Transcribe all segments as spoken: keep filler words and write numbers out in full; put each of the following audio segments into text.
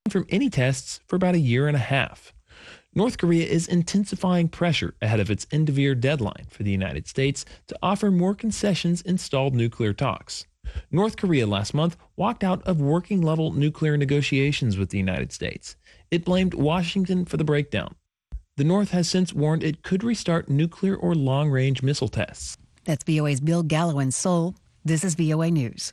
from any tests for about a year and a half. North Korea is intensifying pressure ahead of its end of year deadline for the United States to offer more concessions in stalled nuclear talks. North Korea last month walked out of working level nuclear negotiations with the United States. It blamed Washington for the breakdown. The North has since warned it could restart nuclear or long-range missile tests. That's V O A's Bill Gallo in Seoul. This is V O A News.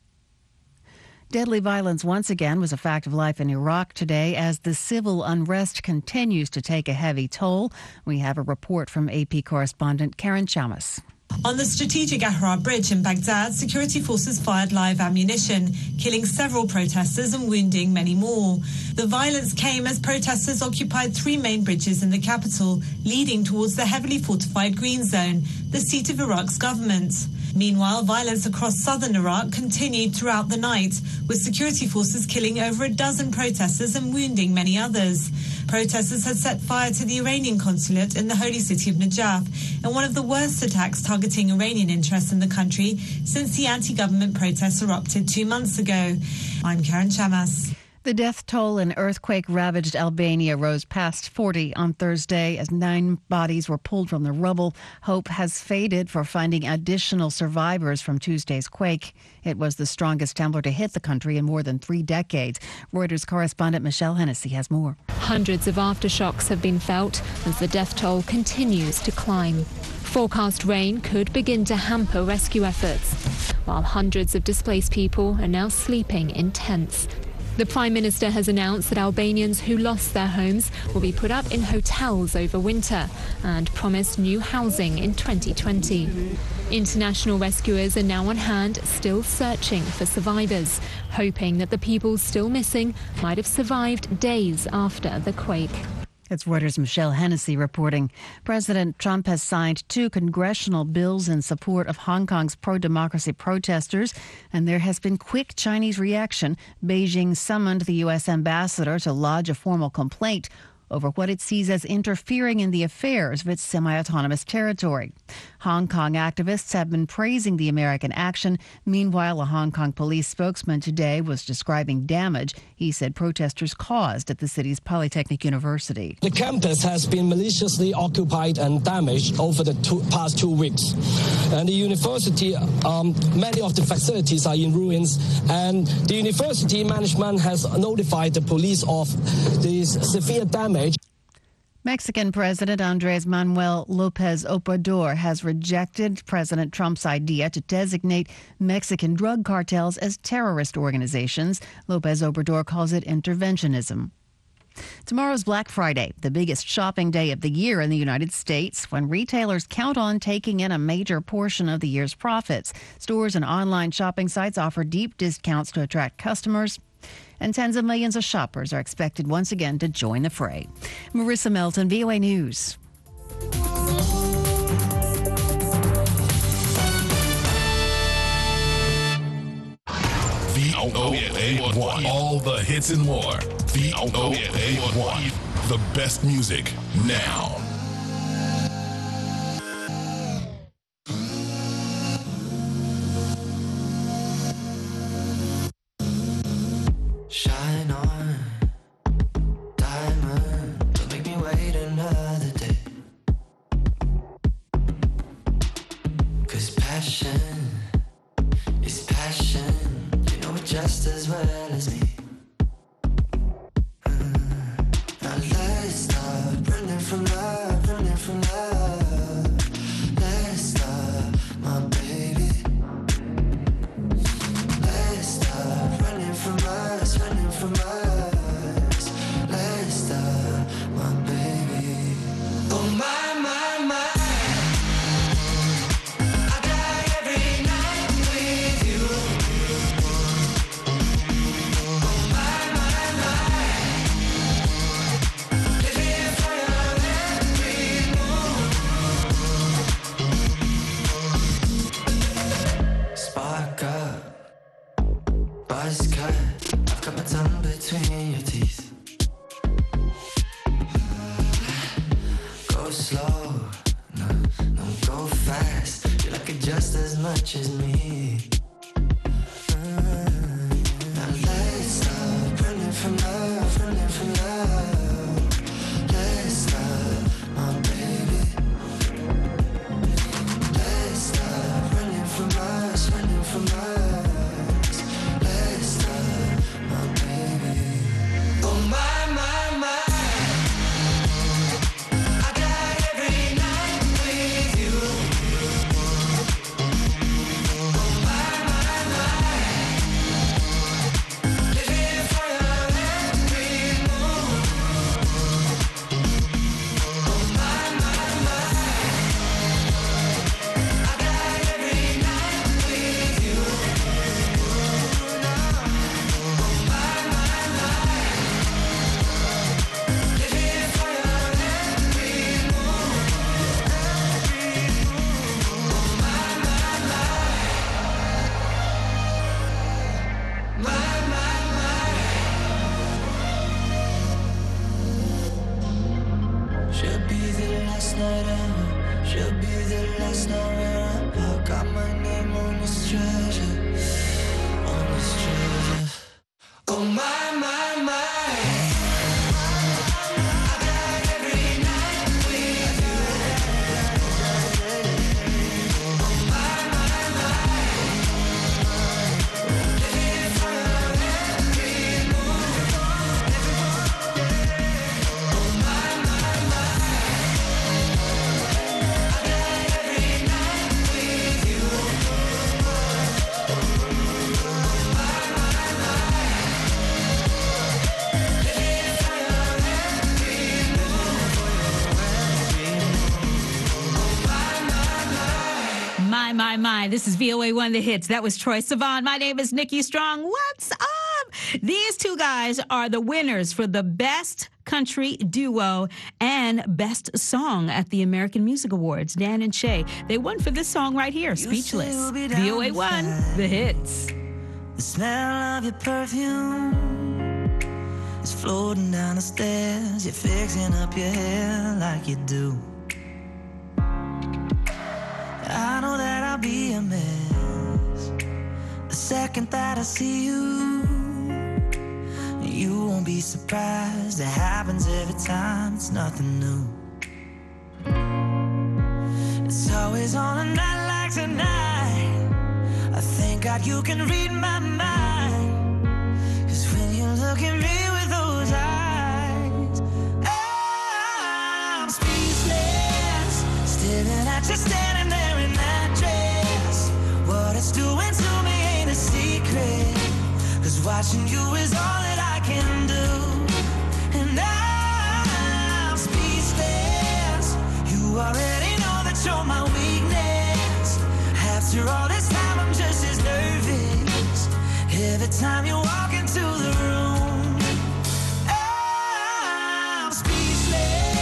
Deadly violence once again was a fact of life in Iraq today as the civil unrest continues to take a heavy toll. We have a report from A P correspondent Karen Chamas. On the strategic Ahrar Bridge in Baghdad, security forces fired live ammunition, killing several protesters and wounding many more. The violence came as protesters occupied three main bridges in the capital, leading towards the heavily fortified Green Zone, the seat of Iraq's government. Meanwhile, violence across southern Iraq continued throughout the night, with security forces killing over a dozen protesters and wounding many others. Protesters had set fire to the Iranian consulate in the holy city of Najaf, in one of the worst attacks targeting Iranian interests in the country since the anti-government protests erupted two months ago. I'm Karen Chamas. The death toll in earthquake-ravaged Albania rose past forty on Thursday as nine bodies were pulled from the rubble. Hope has faded for finding additional survivors from Tuesday's quake. It was the strongest tremor to hit the country in more than three decades. Reuters correspondent Michelle Hennessy has more. Hundreds of aftershocks have been felt as the death toll continues to climb. Forecast rain could begin to hamper rescue efforts, while hundreds of displaced people are now sleeping in tents. The Prime Minister has announced that Albanians who lost their homes will be put up in hotels over winter and promised new housing in twenty twenty. International rescuers are now on hand, still searching for survivors, hoping that the people still missing might have survived days after the quake. It's Reuters' Michelle Hennessy reporting. President Trump has signed two congressional bills in support of Hong Kong's pro-democracy protesters, and there has been quick Chinese reaction. Beijing summoned the U S ambassador to lodge a formal complaint over what it sees as interfering in the affairs of its semi-autonomous territory. Hong Kong activists have been praising the American action. Meanwhile, a Hong Kong police spokesman today was describing damage he said protesters caused at the city's Polytechnic University. The campus has been maliciously occupied and damaged over the two, past two weeks. And the university, um, many of the facilities are in ruins, and the university management has notified the police of this severe damage. Mexican President Andrés Manuel López Obrador has rejected President Trump's idea to designate Mexican drug cartels as terrorist organizations. López Obrador calls it interventionism. Tomorrow's Black Friday, the biggest shopping day of the year in the United States, when retailers count on taking in a major portion of the year's profits. Stores and online shopping sites offer deep discounts to attract customers, and tens of millions of shoppers are expected once again to join the fray. Marissa Melton, V O A News. V O A one. All the hits and more. V O A one. The best music now. Shine on, diamond, don't make me wait another day. 'Cause passion is passion, you know it just as well as me. Uh, now let's start running from love, running from love. Let's start, my baby. Let's start running from us, running from us. Let's start, my baby. Oh my, my, my. I die every night with you. Oh my, my, my. Live here for your every move. Spark up, buzz cut. I've got my tongue between your teeth. Go slow, no, no, go fast. You like it just as much as me. Uh, now let's stop running from love, Oh my, my, my. My, my, my. This is V O A One The Hits. That was Troye Sivan. My name is Nikki Strong. What's up? These two guys are the winners for the Best Country Duo and Best Song at the American Music Awards. Dan and Shay. They won for this song right here, Speechless. V O A One The Hits. The smell of your perfume is floating down the stairs. You're fixing up your hair like you do. I know that I'll be a mess the second that I see you. You won't be surprised. It happens every time. It's nothing new. It's always on a night like tonight. I thank God you can read my mind. 'Cause when you look at me with those eyes, I'm speechless, staring at you standing there in that dress. What it's doing to me ain't a secret. 'Cause watching you is all that I can do. And I'm speechless. You already know that you're my weakness. After all this time I'm just as nervous every time you walk into the room. I'm speechless.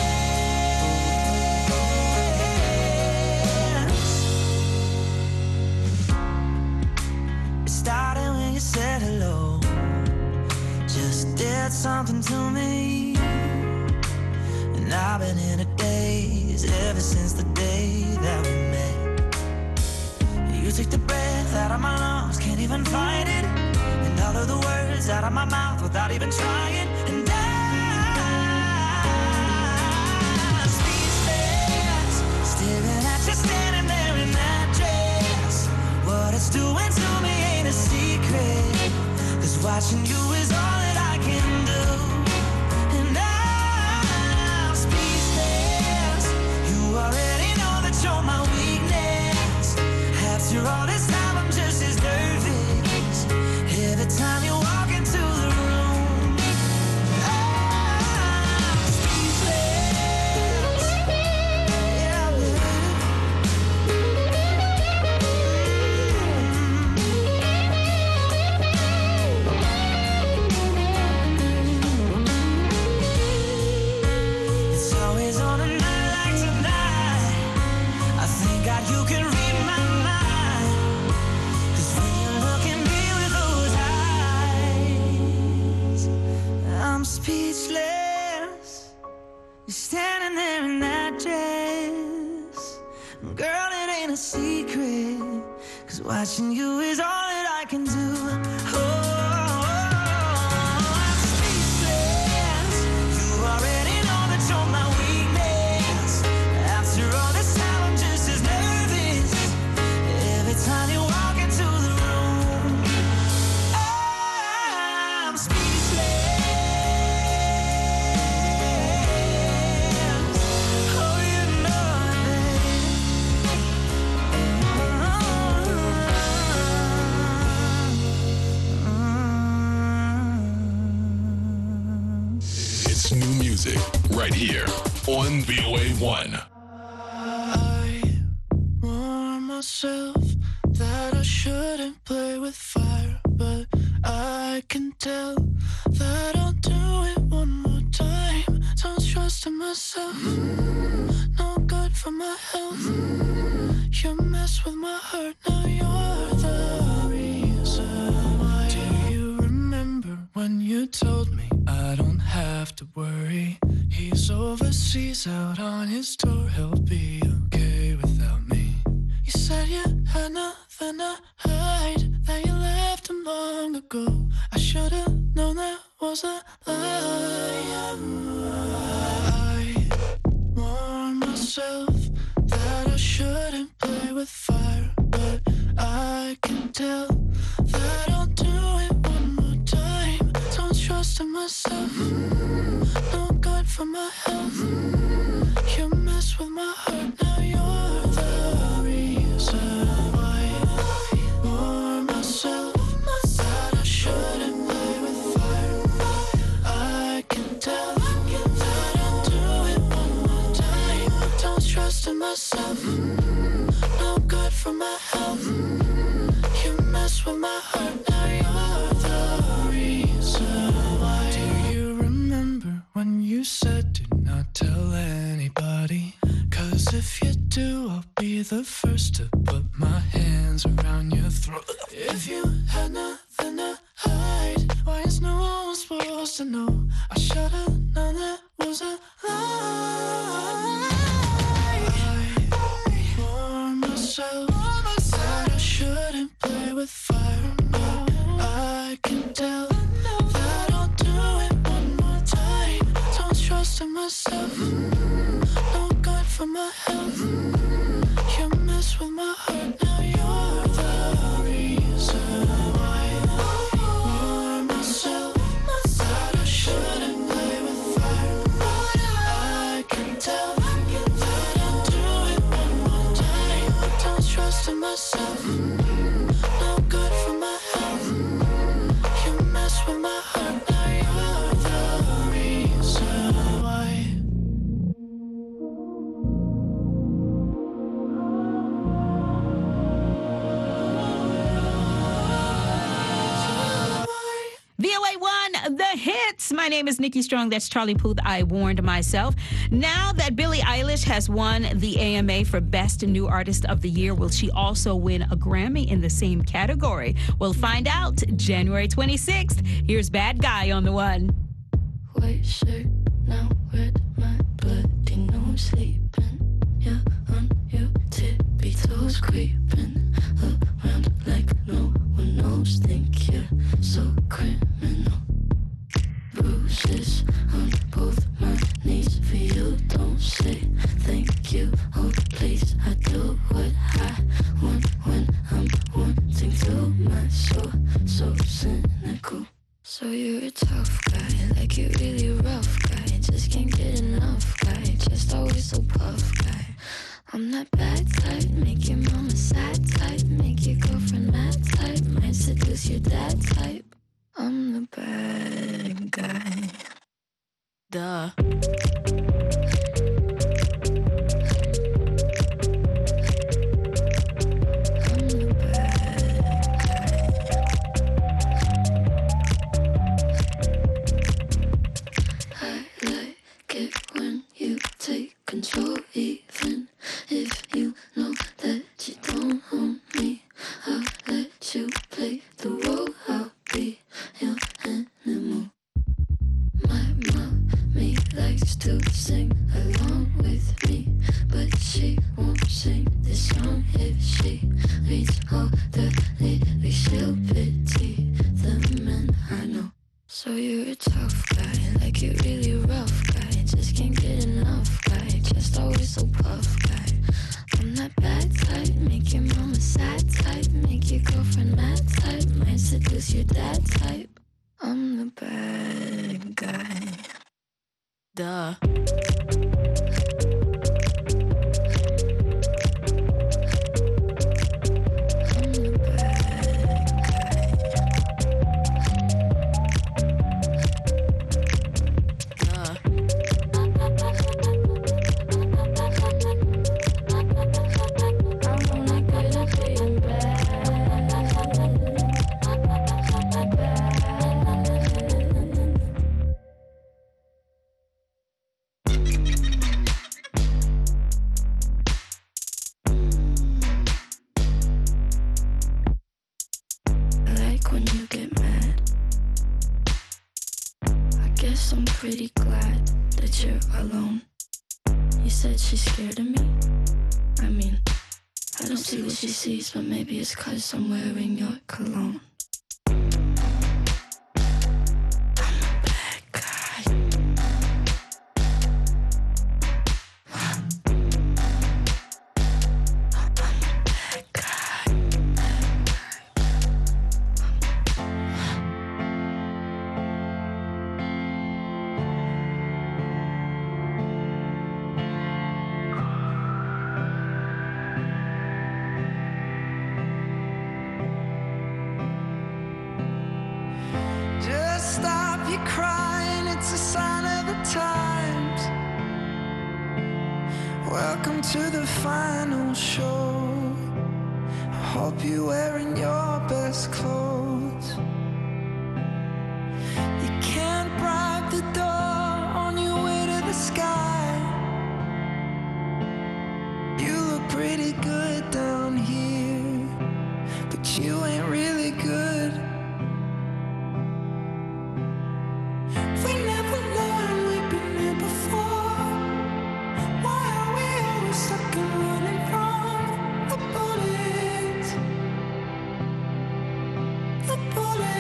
It started when you said hello. Just did something to me. And I've been in a daze ever since the day that we met. You took the breath out of my lungs, can't even find it. And all of the words out of my mouth without even trying. And I'm speechless, staring at you standing there in that dress. What it's doing to me ain't a secret. 'Cause watching you is all that I can do. And I'm speechless. You already know that you're my weakness. After all this time I'm just as nervous every time you walk into the room. I'm speechless. Yeah, it's always on a night like tonight. I thank God you can read my mind. 'Cause when you look at me with those eyes, I'm speechless. You're standing there in that dress. Girl, it ain't a secret. 'Cause watching you is all that I can do. Oh, I'm speechless. You already know that you're my weakness. After all this time I'm just as nervous every time you walk into the room. I'm speechless. Oh, you know it, babe. It's new music right here on V O A one. I warn myself that I shouldn't play with fire, but I can tell that I'll do it one more time. Don't trust in myself, no good for my health. You mess with my heart, now you're the reason why. Do you remember when you told me I don't have to worry? He's overseas out on his tour, he'll be okay without me. You said you had nothing to hide, that you left him long ago. I should've known none that was a lie. I warned myself that I shouldn't play with fire, but I can tell that I'll do it one more time. Don't trust in myself, no good for my health. You mess with my heart, now you're the reason why. I warned myself that I shouldn't play with fire. I can tell that I'll do it one more time. Don't trust in myself, no good for my health. You mess with my heart, now you're the reason why. Do you remember when you said do not tell anybody? Cause if you do, I'll be the first to put my hands around your throat. If you had nothing to hide, why is no one supposed to know? I should've known that was a lie. I warned myself that I shouldn't play with fire, but I can tell that I'll do it one more time. Don't trust in myself, no good for my health. You mess with my heart, now you're the reason why. I warned myself that I shouldn't play with fire, but I can tell that I'll do it one more time. Don't trust in myself, no good for my health. You mess with my heart, now you're the reason why. V O A one, The Hits. My name is Nikki Strong. That's Charlie Puth. I warned myself. Now that Billie Eilish has won the A M A for Best New Artist of the Year, will she also win a Grammy in the same category? We'll find out January twenty-sixth. Here's Bad Guy on the one. White shirt, now red, my bloody nose sleeping. Yeah, on your tippy toes creeping around like no one knows. Think you're so criminal. Bruises on both my knees for you. Don't say thank you. Oh, please, I do what I want when I'm wanting to. My soul, so cynical. So you're a tough guy, like you're really rough guy. Just can't get enough guy, just always so puff guy. I'm that bad type, make your mama sad type, make your girlfriend mad type, might seduce your dad type. I'm the bad guy. Duh. Control, even if you know that you don't own me. I'll let you play the role. I'll be your animal. My mommy likes to sing along with me, but she won't sing this song if she reads all the lyrics. She'll pity the men I know. So you're a tough guy, like you're really rough guy. Just can't get enough guy, just always so puff guy. I'm that bad type, make your mama sad type, make your girlfriend mad type, might seduce your dad type. I'm the bad guy. Duh. I'm pretty glad that you're alone. You said she's scared of me. I mean, I don't see what she sees, but maybe it's 'cause I'm wearing your cologne. have you crying, it's a sign of the times. Welcome to the final show. I hope you're wearing your best clothes. You can't bribe the door on your way to the sky. You look pretty good down here, but you ain't really good. We never learned we've been here before. Why are we always stuck and running from the bullets? The bullets.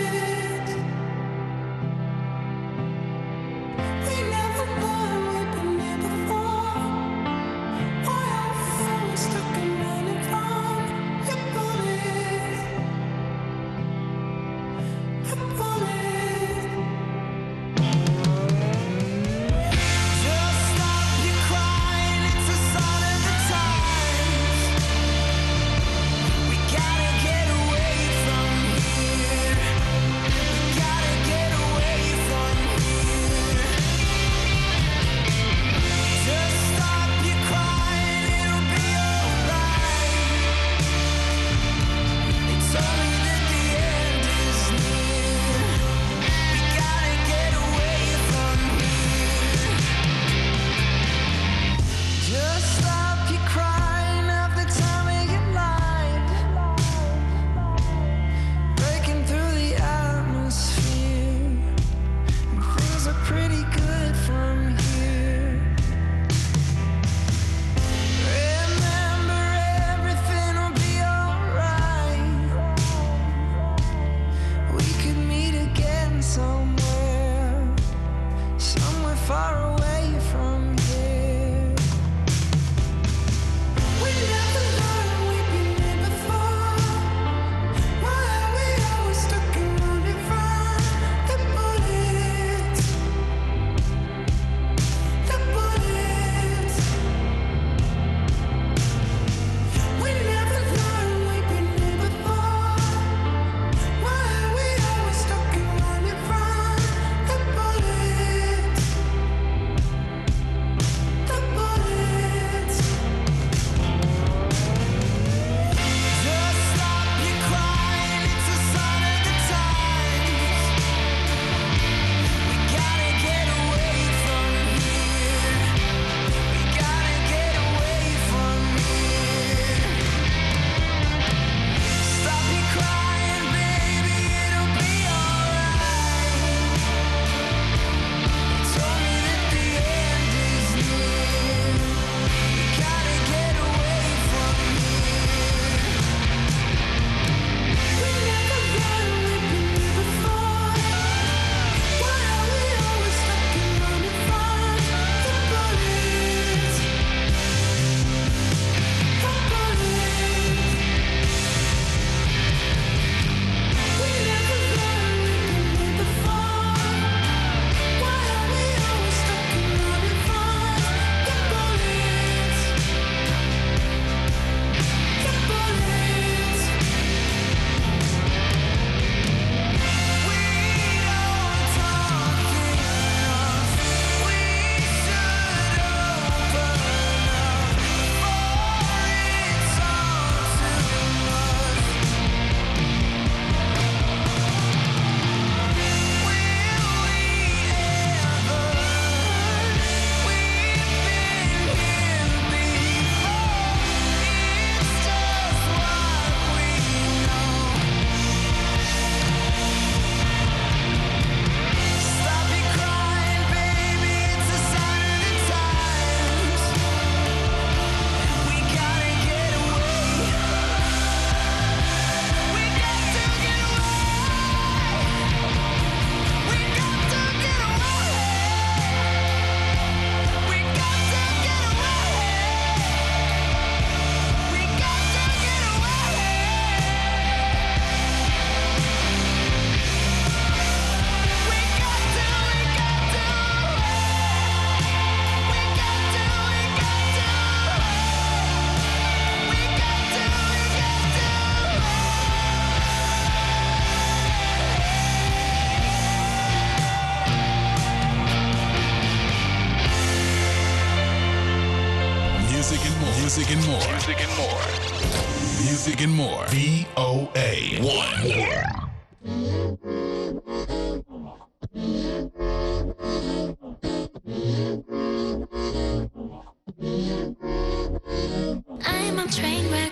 Music and more. Music and more. Music and more. V O A one. I'm a train wreck.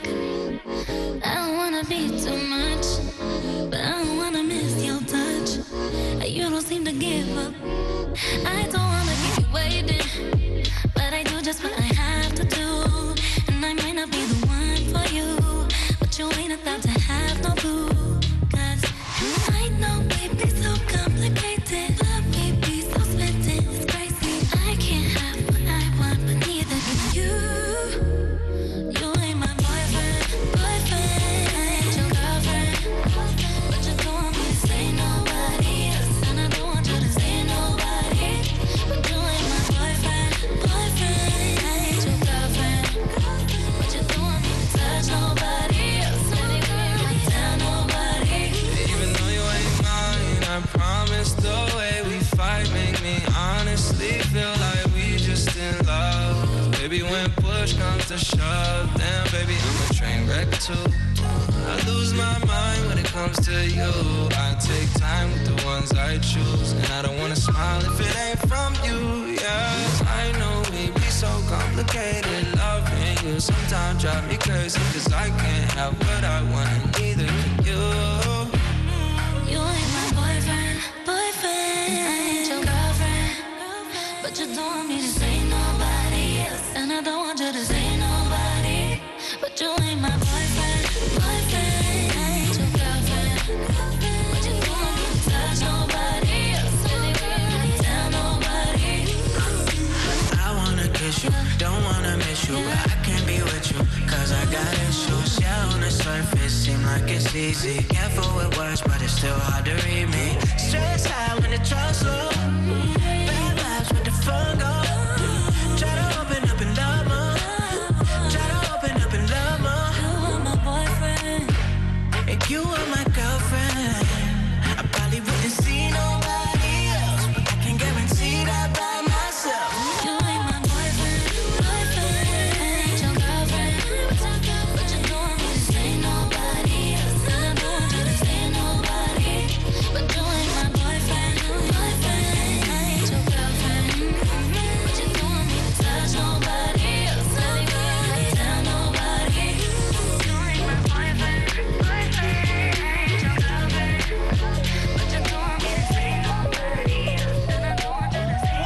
I don't wanna be too much, but I don't wanna miss your touch. You don't seem to give up. I don't wanna keep you waiting, but I do just what I have to do. And I might not be the one for you, but you ain't about to have no clue. Cause I know we be so complicated, but we be so split. It's crazy. I can't have what I want, but neither can you. You ain't my boyfriend, boyfriend. I ain't your girlfriend, but you don't want me to say nobody else, and I don't want you to say nobody. But you ain't my boyfriend, boyfriend. I ain't your girlfriend, but you don't want me to touch nobody else, anyway, I tell nobody. Even though you ain't mine, I promise the way we fight make me honestly feel like we just in love. Baby, when push comes to shove, damn baby, I'm a train wreck too. I lose my mind when it comes to you. I take time with the ones I choose, and I don't wanna smile if it ain't from you. Yeah, I know we be so complicated. Loving you sometimes drive me crazy, cause I can't have what I want, and neither can you. You ain't my boyfriend, boyfriend. I ain't your girlfriend, but you don't want me to say nobody else, and I don't want you to say nobody. But you ain't my boyfriend, boyfriend. I ain't your girlfriend, but you don't want me to touch nobody else, anyway, I tell nobody. I wanna kiss you, don't wanna miss you, but I can't be with you, cause I got issues. Yeah, on the surface, seem like it's easy. Careful with words, but it's still hard to read me. Stress high when the trust low. Bad vibes with the fun go. Try to open up and love more. Try to open up and love more. You are my boyfriend, And you are my girlfriend. I probably wouldn't see nobody else, but I can guarantee that by myself. you ain't my boyfriend, boyfriend. I ain't your girlfriend, but you don't want me to say nobody else, and I don't want you to say nobody. But you ain't my boyfriend, boyfriend. I ain't your girlfriend, but you don't want me to touch nobody else, anyway, I tell nobody. You ain't my boyfriend, boyfriend. I ain't your girlfriend, but you don't want me to say nobody else, and I don't want you to say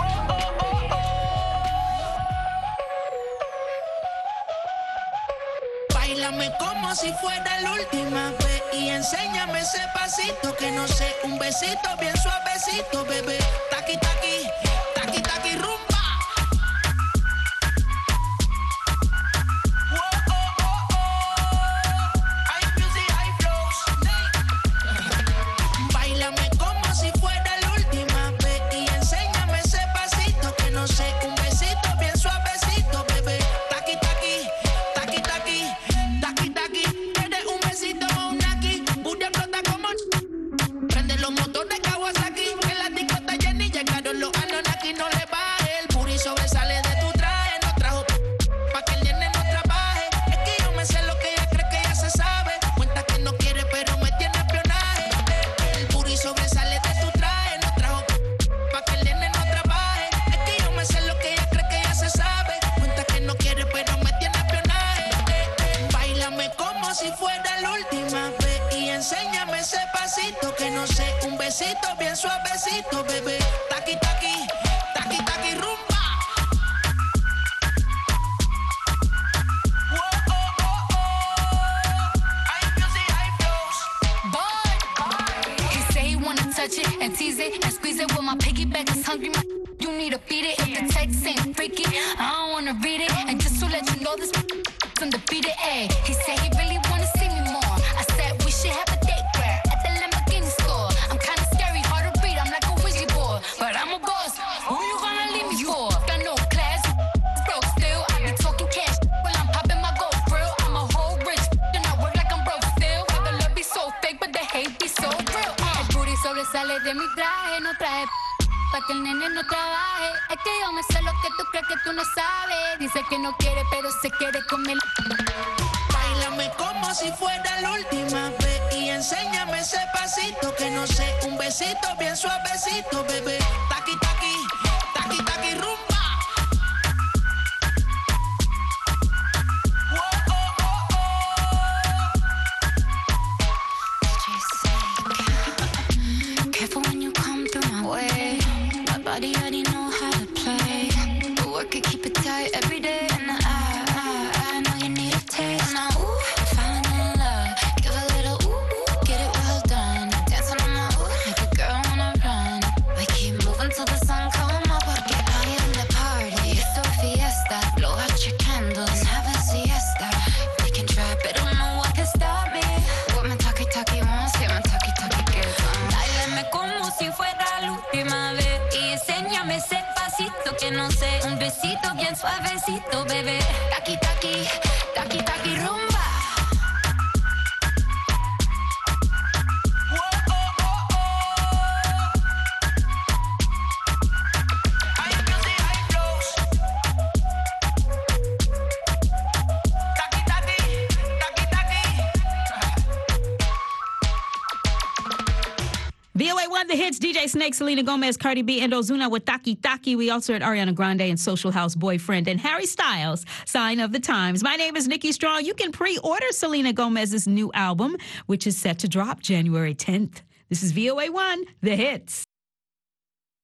Báilame como si fuera la última vez y enséñame ese pasito que no sé, un besito bien suavecito, bebé. Taqui taqui, taqui taqui rumba. Whoa, oh, oh, oh. Hay music, hay flows. Báilame como si fuera la última vez y enséñame ese pasito que no sé, un besito bien suavecito, bebé. Taqui taqui, taqui taqui, taqui taqui. ¿Quieres un besito o un aquí? Booty explota como prende los motores Kawasaki. Que la disco está llena y llegaron los Anunnaki. No le baje, el booty sobresale de tu traje. No trajo pa' que el nene no trabaje. Es que yo me sé lo que ella cree que ya se sabe. Cuenta que no quiere pero me tiene espionaje. El booty sobresale de tu traje. No trajo pa' que el nene no trabaje. Es que yo me sé lo que ella cree que ya se sabe. Cuenta que no quiere pero me tiene espionaje. Báilame como si fuera la última vez y enséñame ese pasito que no sé, un besito bien suavecito, bebé. Taqui taqui, taqui taqui rumba. Whoa, oh, oh, oh. Hay music, hay flows. Boy, he say he wanna touch it and tease it and squeeze it. Well, my piggyback is hungry. My you need to feed it. If the text ain't freaky, I don't wanna read it. And just to let you know, this undefeated. Ay, he said he really wanna see me more. I said we should have a date where at the Lamborghini store. I'm kinda scary, hard to read. I'm like a Ouija board, but I'm a boss. Who you gonna leave me for? Got no class, broke still. I be talking cash while I'm popping my gold grill. I'm a whole rich and I work like I'm broke still. The love be so fake, but the hate be so real. Uh. El booty sobresale de mi traje, no traje. pa' que el nene no trabaje. Es que yo me sé lo que tú crees que tú no sabes. Dice que no quiere, pero se quiere comer. Báilame como si fuera la última vez y enséñame ese pasito que no sé, un besito bien suavecito, bebé. Taqui, taqui, taqui, taqui, rumba. Careful when you come through my way. My body already know how to play. But work it, keep it tight every day. And I, I, I know you need a taste. Now, ooh, I'm falling in love. Give a little ooh, ooh, get it well done. Dancing on my ooh, make a girl wanna run. We keep moving till the sun come up. Porque I am the party. It's a fiesta. Blow out your candles and have a siesta. We can try, but don't know what can stop me. What my talkie talkie wants, get my talkie talkie gets on. Báilame como si fuera la última vez y enséñame ese pasito que no sé, un besito bien suavecito, bebé. Taqui taqui, taqui taqui rumba. V O A one, the hits, D J Snake, Selena Gomez, Cardi B, and Ozuna with Taki Taki. We also heard Ariana Grande and Social House Boyfriend and Harry Styles, Sign of the Times. My name is Nikki Strong. You can pre-order Selena Gomez's new album, which is set to drop January tenth. This is V O A one, the hits.